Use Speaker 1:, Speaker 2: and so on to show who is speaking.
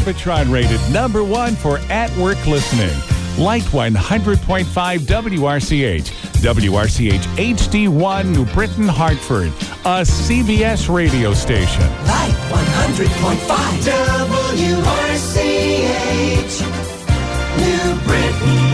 Speaker 1: Arbitron rated number 1 for at-work listening. Light 100.5 WRCH. WRCH HD1 New Britain, Hartford. A CBS radio station.
Speaker 2: Light 100.5 WRCH New Britain.